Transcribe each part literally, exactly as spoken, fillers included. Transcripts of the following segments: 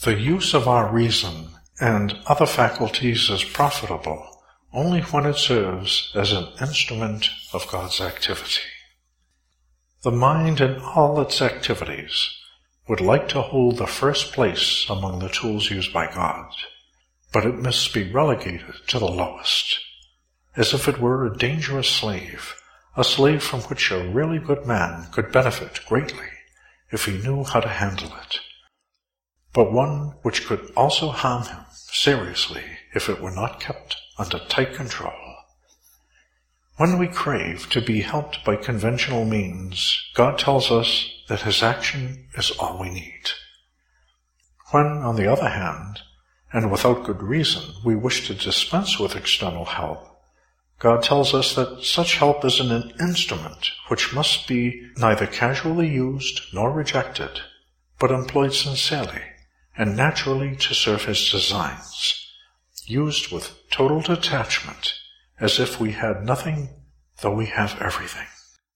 The use of our reason and other faculties is profitable only when it serves as an instrument of God's activity. The mind in all its activities would like to hold the first place among the tools used by God, but it must be relegated to the lowest, as if it were a dangerous slave, a slave from which a really good man could benefit greatly if he knew how to handle it, but one which could also harm him seriously if it were not kept under tight control. When we crave to be helped by conventional means, God tells us that His action is all we need. When, on the other hand, and without good reason, we wish to dispense with external help, God tells us that such help is an instrument which must be neither casually used nor rejected, but employed sincerely and naturally to serve His designs, used with total detachment, as if we had nothing, though we have everything.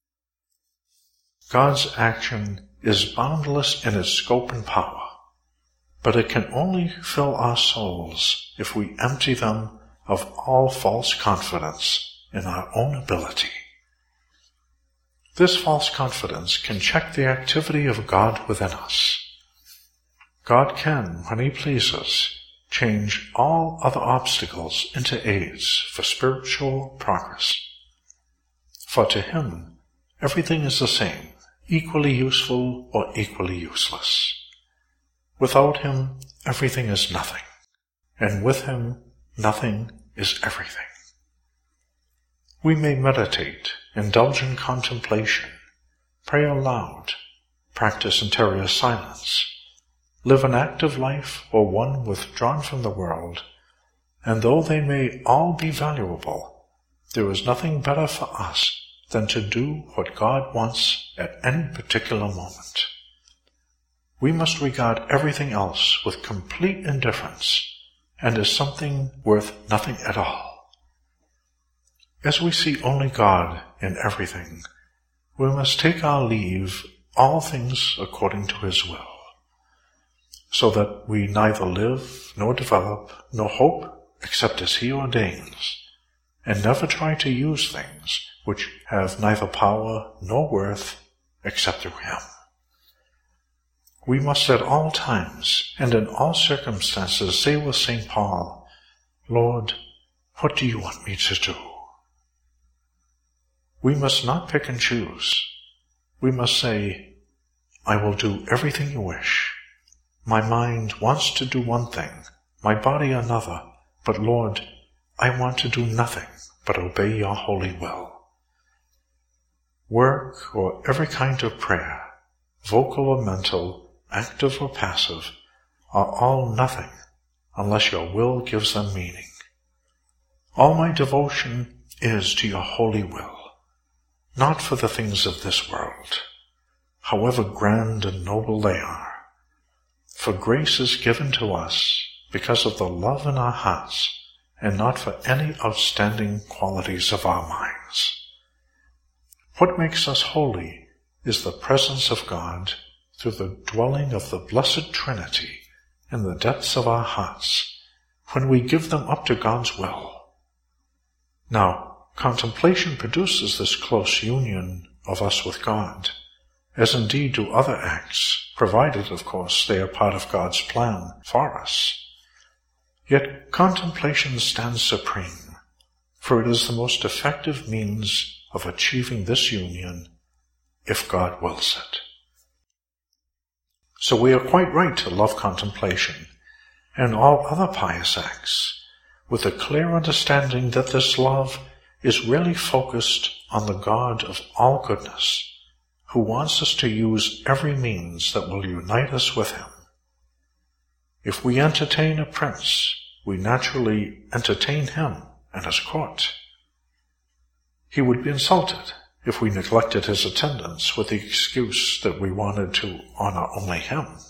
God's action is boundless in its scope and power, but it can only fill our souls if we empty them of all false confidence in our own ability. This false confidence can check the activity of God within us. God can, when He pleases, change all other obstacles into aids for spiritual progress. For to Him, everything is the same, equally useful or equally useless. Without Him, everything is nothing, and with Him, nothing is everything. We may meditate, indulge in contemplation, pray aloud, practice interior silence, live an active life or one withdrawn from the world, and though they may all be valuable, there is nothing better for us than to do what God wants at any particular moment. We must regard everything else with complete indifference and as something worth nothing at all. As we see only God in everything, we must take our leave all things according to His will, so that we neither live nor develop nor hope except as He ordains, and never try to use things which have neither power nor worth except through Him. We must at all times and in all circumstances say with Saint Paul, "Lord, what do you want me to do?" We must not pick and choose. We must say, "I will do everything you wish. My mind wants to do one thing, my body another, but Lord, I want to do nothing but obey your holy will." Work or every kind of prayer, vocal or mental, active or passive, are all nothing unless your will gives them meaning. All my devotion is to your holy will, not for the things of this world, however grand and noble they are. For grace is given to us because of the love in our hearts, and not for any outstanding qualities of our minds. What makes us holy is the presence of God through the dwelling of the Blessed Trinity in the depths of our hearts, when we give them up to God's will. Now, contemplation produces this close union of us with God, as indeed do other acts, provided, of course, they are part of God's plan for us. Yet contemplation stands supreme, for it is the most effective means of achieving this union, if God wills it. So we are quite right to love contemplation and all other pious acts, with a clear understanding that this love is really focused on the God of all goodness, who wants us to use every means that will unite us with Him. If we entertain a prince, we naturally entertain him and his court. He would be insulted if we neglected his attendance with the excuse that we wanted to honor only him.